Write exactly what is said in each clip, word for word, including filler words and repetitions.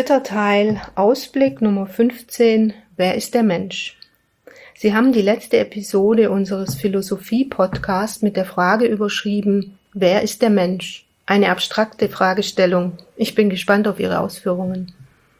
Dritter Teil, Ausblick Nummer fünfzehn, wer ist der Mensch? Sie haben die letzte Episode unseres Philosophie-Podcasts mit der Frage überschrieben, wer ist der Mensch? Eine abstrakte Fragestellung. Ich bin gespannt auf Ihre Ausführungen.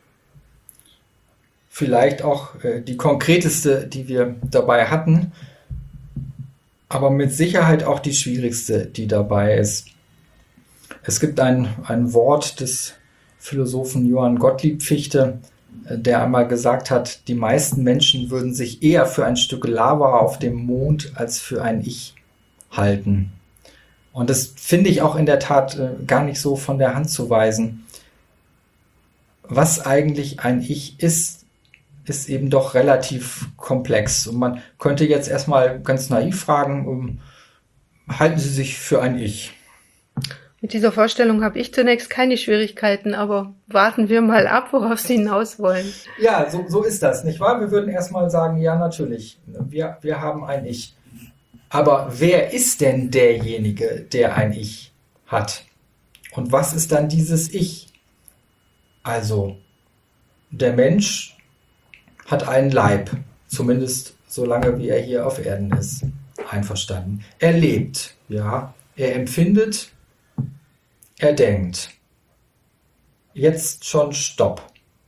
Vielleicht auch äh, die konkreteste, die wir dabei hatten, aber mit Sicherheit auch die schwierigste, die dabei ist. Es gibt ein, ein Wort des Philosophen Johann Gottlieb Fichte, der einmal gesagt hat, die meisten Menschen würden sich eher für ein Stück Lava auf dem Mond als für ein Ich halten. Und das finde ich auch in der Tat äh, gar nicht so von der Hand zu weisen. Was eigentlich ein Ich ist, ist eben doch relativ komplex. Und man könnte jetzt erstmal ganz naiv fragen, um, halten Sie sich für ein Ich? Mit dieser Vorstellung habe ich zunächst keine Schwierigkeiten, aber warten wir mal ab, worauf Sie hinaus wollen. Ja, so, so ist das, nicht wahr? Wir würden erstmal sagen, ja, natürlich, wir, wir haben ein Ich. Aber wer ist denn derjenige, der ein Ich hat? Und was ist dann dieses Ich? Also, der Mensch hat einen Leib, zumindest solange wie er hier auf Erden ist. Einverstanden. Er lebt, ja, er empfindet, er denkt. Jetzt schon Stopp.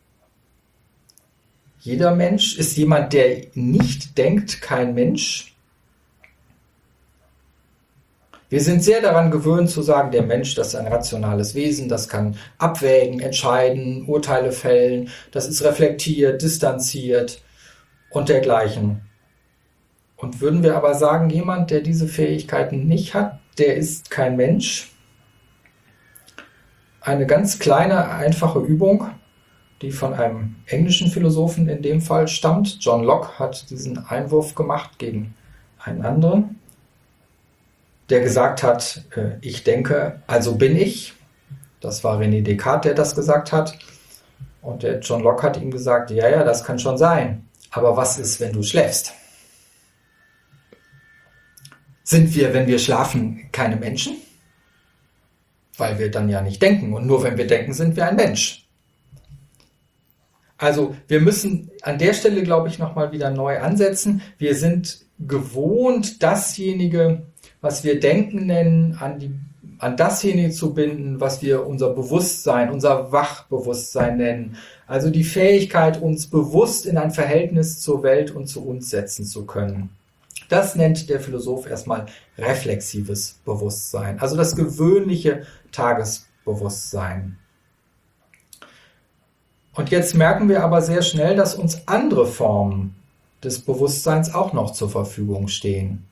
Jeder Mensch ist jemand, der nicht denkt, kein Mensch. Wir sind sehr daran gewöhnt zu sagen, der Mensch, das ist ein rationales Wesen, das kann abwägen, entscheiden, Urteile fällen, das ist reflektiert, distanziert und dergleichen. Und würden wir aber sagen, jemand, der diese Fähigkeiten nicht hat, der ist kein Mensch. Eine ganz kleine, einfache Übung, die von einem englischen Philosophen in dem Fall stammt. John Locke hat diesen Einwurf gemacht gegen einen anderen, der gesagt hat, äh, ich denke, also bin ich. Das war René Descartes, der das gesagt hat. Und der John Locke hat ihm gesagt, ja, ja, das kann schon sein. Aber was ist, wenn du schläfst? Sind wir, wenn wir schlafen, keine Menschen? Weil wir dann ja nicht denken. Und nur wenn wir denken, sind wir ein Mensch. Also wir müssen an der Stelle, glaube ich, nochmal wieder neu ansetzen. Wir sind gewohnt, dasjenige, was wir Denken nennen, an, die, an dasjenige zu binden, was wir unser Bewusstsein, unser Wachbewusstsein nennen. Also die Fähigkeit, uns bewusst in ein Verhältnis zur Welt und zu uns setzen zu können. Das nennt der Philosoph erstmal reflexives Bewusstsein, also das gewöhnliche Tagesbewusstsein. Und jetzt merken wir aber sehr schnell, dass uns andere Formen des Bewusstseins auch noch zur Verfügung stehen.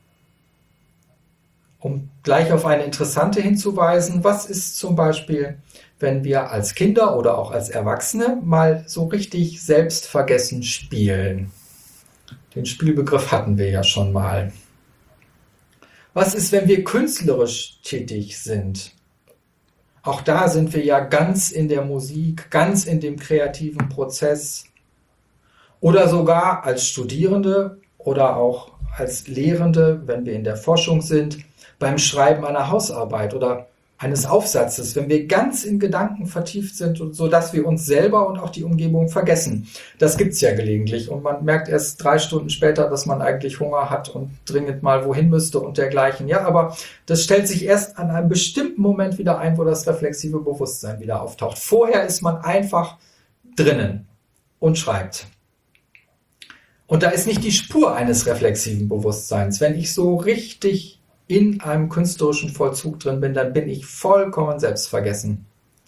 Um gleich auf eine interessante hinzuweisen, was ist zum Beispiel, wenn wir als Kinder oder auch als Erwachsene mal so richtig selbstvergessen spielen? Den Spielbegriff hatten wir ja schon mal. Was ist, wenn wir künstlerisch tätig sind? Auch da sind wir ja ganz in der Musik, ganz in dem kreativen Prozess. Oder sogar als Studierende oder auch als Lehrende, wenn wir in der Forschung sind, beim Schreiben einer Hausarbeit oder eines Aufsatzes, wenn wir ganz in Gedanken vertieft sind, sodass wir uns selber und auch die Umgebung vergessen. Das gibt's ja gelegentlich und man merkt erst drei Stunden später, dass man eigentlich Hunger hat und dringend mal wohin müsste und dergleichen. Ja, aber das stellt sich erst an einem bestimmten Moment wieder ein, wo das reflexive Bewusstsein wieder auftaucht. Vorher ist man einfach drinnen und schreibt. Und da ist nicht die Spur eines reflexiven Bewusstseins. Wenn ich so richtig in einem künstlerischen Vollzug drin bin, dann bin ich vollkommen selbstvergessen.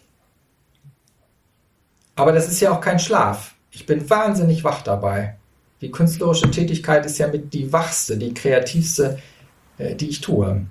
Aber das ist ja auch kein Schlaf. Ich bin wahnsinnig wach dabei. Die künstlerische Tätigkeit ist ja mit die wachste, die kreativste, die ich tue.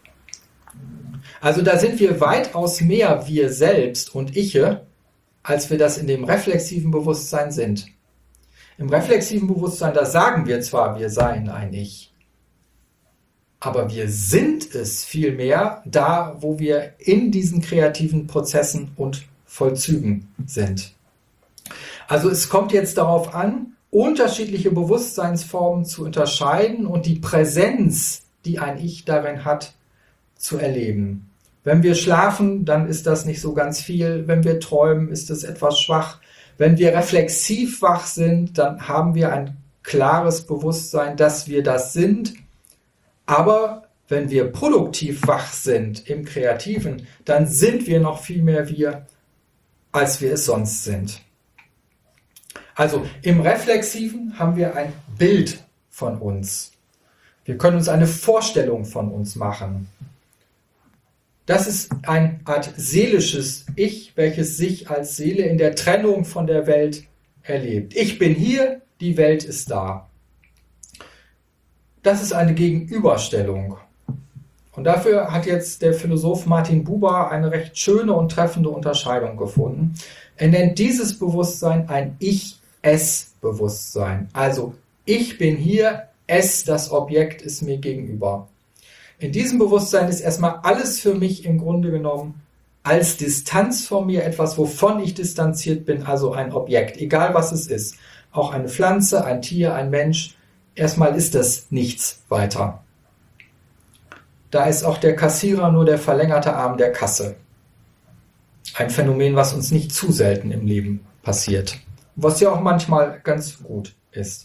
Also da sind wir weitaus mehr wir selbst und Iche, als wir das in dem reflexiven Bewusstsein sind. Im reflexiven Bewusstsein, da sagen wir zwar, wir seien ein Ich, aber wir sind es vielmehr da, wo wir in diesen kreativen Prozessen und Vollzügen sind. Also es kommt jetzt darauf an, unterschiedliche Bewusstseinsformen zu unterscheiden und die Präsenz, die ein Ich darin hat, zu erleben. Wenn wir schlafen, dann ist das nicht so ganz viel. Wenn wir träumen, ist es etwas schwach. Wenn wir reflexiv wach sind, dann haben wir ein klares Bewusstsein, dass wir das sind. Aber wenn wir produktiv wach sind im Kreativen, dann sind wir noch viel mehr wir, als wir es sonst sind. Also im Reflexiven haben wir ein Bild von uns. Wir können uns eine Vorstellung von uns machen. Das ist eine Art seelisches Ich, welches sich als Seele in der Trennung von der Welt erlebt. Ich bin hier, die Welt ist da. Das ist eine Gegenüberstellung. Und dafür hat jetzt der Philosoph Martin Buber eine recht schöne und treffende Unterscheidung gefunden. Er nennt dieses Bewusstsein ein Ich-Es-Bewusstsein. Also ich bin hier, es, das Objekt, ist mir gegenüber. In diesem Bewusstsein ist erstmal alles für mich im Grunde genommen als Distanz von mir, etwas, wovon ich distanziert bin, also ein Objekt, egal was es ist. Auch eine Pflanze, ein Tier, ein Mensch. Erstmal ist das nichts weiter. Da ist auch der Kassierer nur der verlängerte Arm der Kasse. Ein Phänomen, was uns nicht zu selten im Leben passiert. Was ja auch manchmal ganz gut ist.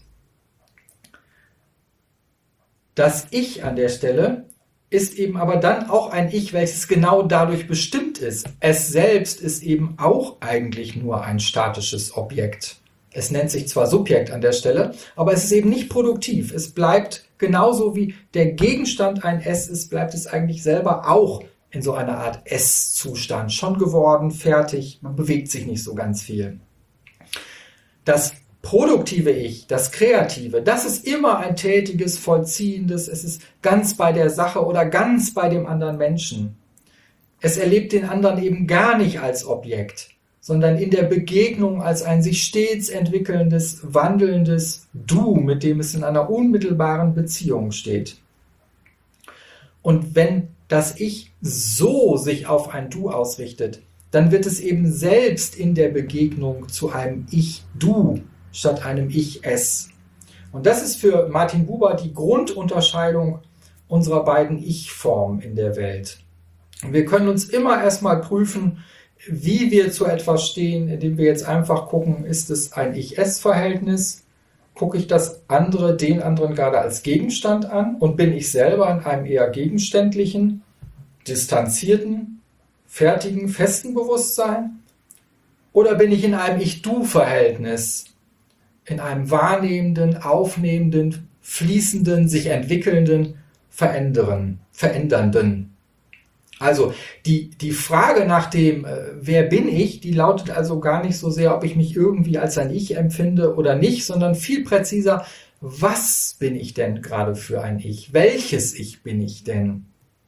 Das Ich an der Stelle ist eben aber dann auch ein Ich, welches genau dadurch bestimmt ist. Es selbst ist eben auch eigentlich nur ein statisches Objekt. Es nennt sich zwar Subjekt an der Stelle, aber es ist eben nicht produktiv. Es bleibt genauso wie der Gegenstand ein Es ist, bleibt es eigentlich selber auch in so einer Art Es-Zustand. Schon geworden, fertig, man bewegt sich nicht so ganz viel. Das produktive Ich, das Kreative, das ist immer ein tätiges, vollziehendes, es ist ganz bei der Sache oder ganz bei dem anderen Menschen. Es erlebt den anderen eben gar nicht als Objekt, sondern in der Begegnung als ein sich stets entwickelndes, wandelndes Du, mit dem es in einer unmittelbaren Beziehung steht. Und wenn das Ich so sich auf ein Du ausrichtet, dann wird es eben selbst in der Begegnung zu einem Ich-Du statt einem Ich-Es. Und das ist für Martin Buber die Grundunterscheidung unserer beiden Ich-Formen in der Welt. Und wir können uns immer erstmal prüfen, wie wir zu etwas stehen, indem wir jetzt einfach gucken, ist es ein Ich-Es-Verhältnis? Gucke ich das andere, den anderen gerade als Gegenstand an und bin ich selber in einem eher gegenständlichen, distanzierten, fertigen, festen Bewusstsein? Oder bin ich in einem Ich-Du-Verhältnis, in einem wahrnehmenden, aufnehmenden, fließenden, sich entwickelnden, verändern, verändernden? Also die, die Frage nach dem, äh, wer bin ich, die lautet also gar nicht so sehr, ob ich mich irgendwie als ein Ich empfinde oder nicht, sondern viel präziser, was bin ich denn gerade für ein Ich? Welches Ich bin ich denn?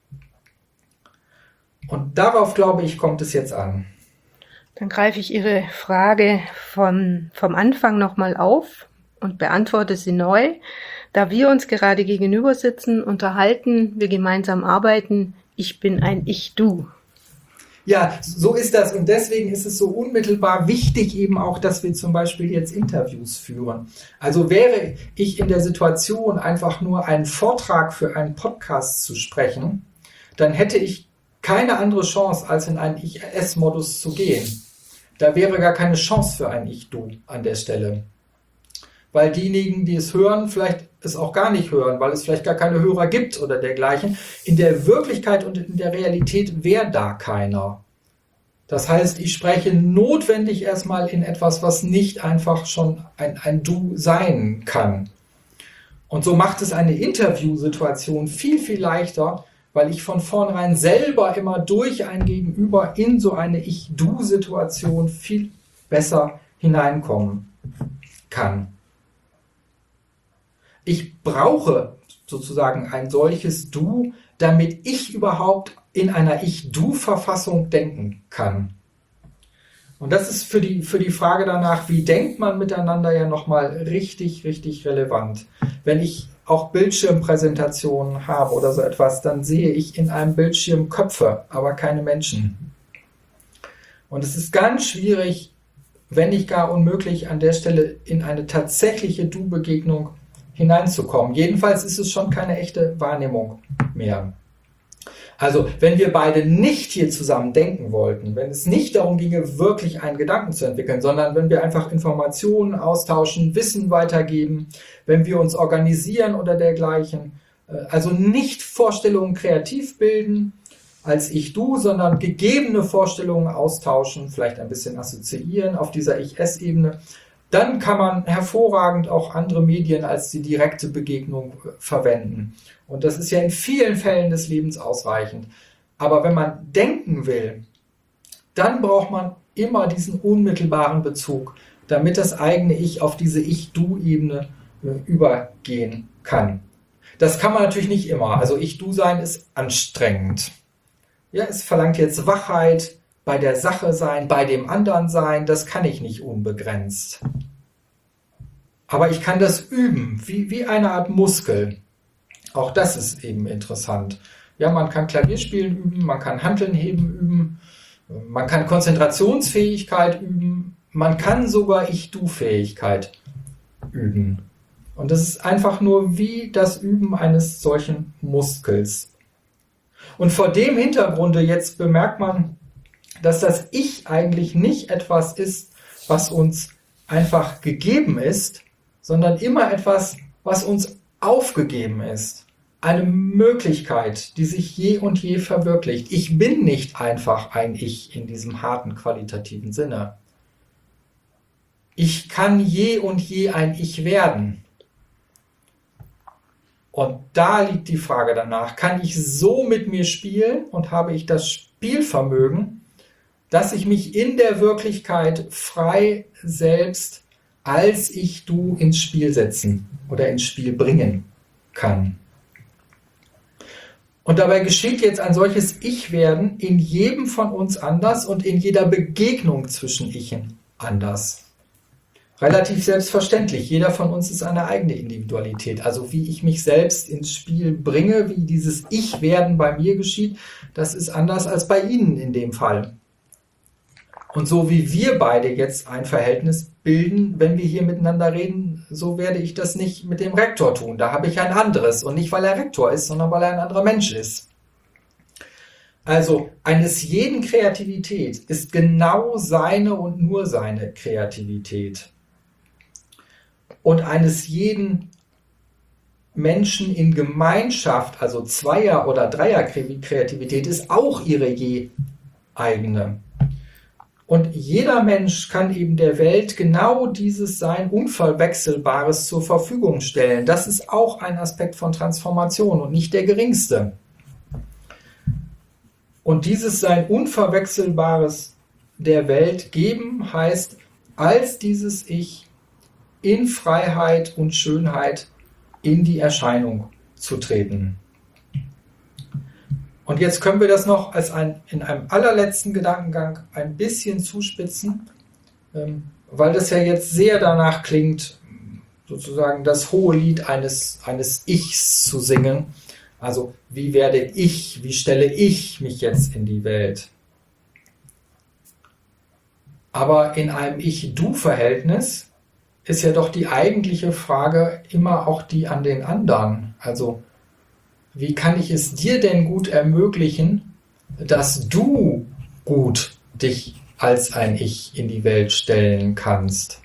Und darauf, glaube ich, kommt es jetzt an. Dann greife ich Ihre Frage vom, vom Anfang nochmal auf und beantworte sie neu. Da wir uns gerade gegenüber sitzen, unterhalten, wir gemeinsam arbeiten, ich bin ein Ich-Du. Ja, so ist das. Und deswegen ist es so unmittelbar wichtig eben auch, dass wir zum Beispiel jetzt Interviews führen. Also wäre ich in der Situation, einfach nur einen Vortrag für einen Podcast zu sprechen, dann hätte ich keine andere Chance, als in einen Ich-Es-Modus zu gehen. Da wäre gar keine Chance für ein Ich-Du an der Stelle. Weil diejenigen, die es hören, vielleicht es auch gar nicht hören, weil es vielleicht gar keine Hörer gibt oder dergleichen. In der Wirklichkeit und in der Realität wäre da keiner. Das heißt, ich spreche notwendig erstmal in etwas, was nicht einfach schon ein, ein Du sein kann. Und so macht es eine Interviewsituation viel, viel leichter, weil ich von vornherein selber immer durch ein Gegenüber in so eine Ich-Du-Situation viel besser hineinkommen kann. Ich brauche sozusagen ein solches Du, damit ich überhaupt in einer Ich-Du-Verfassung denken kann. Und das ist für die, für die Frage danach, wie denkt man miteinander, ja nochmal richtig, richtig relevant. Wenn ich auch Bildschirmpräsentationen habe oder so etwas, dann sehe ich in einem Bildschirm Köpfe, aber keine Menschen. Und es ist ganz schwierig, wenn nicht gar unmöglich, an der Stelle in eine tatsächliche Du-Begegnung hineinzukommen. Jedenfalls ist es schon keine echte Wahrnehmung mehr. Also wenn wir beide nicht hier zusammen denken wollten, wenn es nicht darum ginge, wirklich einen Gedanken zu entwickeln, sondern wenn wir einfach Informationen austauschen, Wissen weitergeben, wenn wir uns organisieren oder dergleichen, also nicht Vorstellungen kreativ bilden als Ich-Du, sondern gegebene Vorstellungen austauschen, vielleicht ein bisschen assoziieren auf dieser Ich-Es-Ebene, dann kann man hervorragend auch andere Medien als die direkte Begegnung verwenden. Und das ist ja in vielen Fällen des Lebens ausreichend. Aber wenn man denken will, dann braucht man immer diesen unmittelbaren Bezug, damit das eigene Ich auf diese Ich-Du-Ebene übergehen kann. Das kann man natürlich nicht immer. Also Ich-Du-Sein ist anstrengend. Ja, es verlangt jetzt Wachheit, bei der Sache sein, bei dem anderen sein. Das kann ich nicht unbegrenzt. Aber ich kann das üben, wie, wie eine Art Muskel. Auch das ist eben interessant. Ja, man kann Klavierspielen üben, man kann Hanteln heben üben, man kann Konzentrationsfähigkeit üben, man kann sogar Ich-Du-Fähigkeit üben. Und das ist einfach nur wie das Üben eines solchen Muskels. Und vor dem Hintergrunde jetzt bemerkt man, dass das Ich eigentlich nicht etwas ist, was uns einfach gegeben ist, sondern immer etwas, was uns aufgegeben ist. Eine Möglichkeit, die sich je und je verwirklicht. Ich bin nicht einfach ein Ich in diesem harten qualitativen Sinne. Ich kann je und je ein Ich werden. Und da liegt die Frage danach, kann ich so mit mir spielen und habe ich das Spielvermögen, dass ich mich in der Wirklichkeit frei selbst als Ich-Du ins Spiel setzen oder ins Spiel bringen kann. Und dabei geschieht jetzt ein solches Ich-Werden in jedem von uns anders und in jeder Begegnung zwischen Ichen anders. Relativ selbstverständlich. Jeder von uns ist eine eigene Individualität. Also wie ich mich selbst ins Spiel bringe, wie dieses Ich-Werden bei mir geschieht, das ist anders als bei Ihnen in dem Fall. Und so wie wir beide jetzt ein Verhältnis bilden, wenn wir hier miteinander reden, so werde ich das nicht mit dem Rektor tun. Da habe ich ein anderes. Und nicht, weil er Rektor ist, sondern weil er ein anderer Mensch ist. Also eines jeden Kreativität ist genau seine und nur seine Kreativität. Und eines jeden Menschen in Gemeinschaft, also Zweier- oder Dreier-Kreativität, ist auch ihre je eigene. Und jeder Mensch kann eben der Welt genau dieses Sein Unverwechselbares zur Verfügung stellen. Das ist auch ein Aspekt von Transformation und nicht der geringste. Und dieses Sein Unverwechselbares der Welt geben heißt, als dieses Ich in Freiheit und Schönheit in die Erscheinung zu treten. Und jetzt können wir das noch als ein, in einem allerletzten Gedankengang ein bisschen zuspitzen, ähm, weil das ja jetzt sehr danach klingt, sozusagen das hohe Lied eines, eines Ichs zu singen. Also wie werde ich, wie stelle ich mich jetzt in die Welt? Aber in einem Ich-Du-Verhältnis ist ja doch die eigentliche Frage immer auch die an den anderen. Also wie kann ich es dir denn gut ermöglichen, dass du gut dich als ein Ich in die Welt stellen kannst?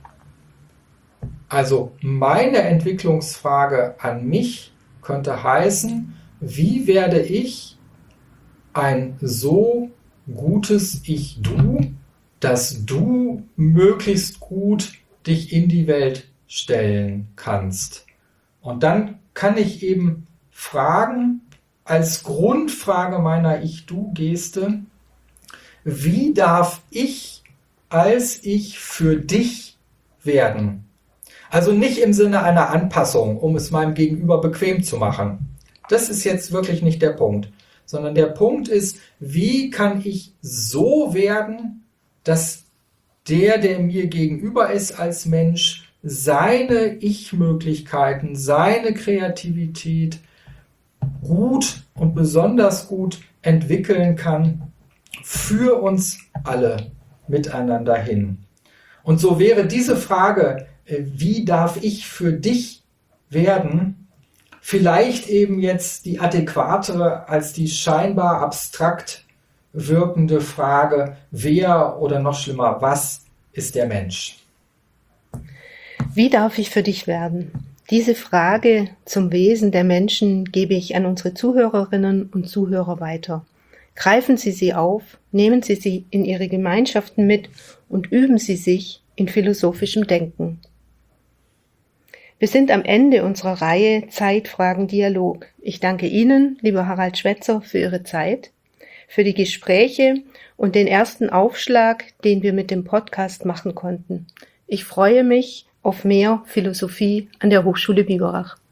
Also meine Entwicklungsfrage an mich könnte heißen, wie werde ich ein so gutes Ich-Du, dass du möglichst gut dich in die Welt stellen kannst? Und dann kann ich eben fragen, als Grundfrage meiner Ich-Du-Geste, wie darf ich als Ich für dich werden? Also nicht im Sinne einer Anpassung, um es meinem Gegenüber bequem zu machen. Das ist jetzt wirklich nicht der Punkt, sondern der Punkt ist, wie kann ich so werden, dass der, der mir gegenüber ist als Mensch, seine Ich-Möglichkeiten, seine Kreativität gut und besonders gut entwickeln kann für uns alle miteinander hin. Und so wäre diese Frage, wie darf ich für dich werden, vielleicht eben jetzt die adäquatere als die scheinbar abstrakt wirkende Frage, wer oder noch schlimmer, was ist der Mensch? Wie darf ich für dich werden? Diese Frage zum Wesen der Menschen gebe ich an unsere Zuhörerinnen und Zuhörer weiter. Greifen Sie sie auf, nehmen Sie sie in Ihre Gemeinschaften mit und üben Sie sich in philosophischem Denken. Wir sind am Ende unserer Reihe Zeitfragen Dialog. Ich danke Ihnen, lieber Harald Schwetzer, für Ihre Zeit, für die Gespräche und den ersten Aufschlag, den wir mit dem Podcast machen konnten. Ich freue mich auf mehr Philosophie an der Hochschule Biberach.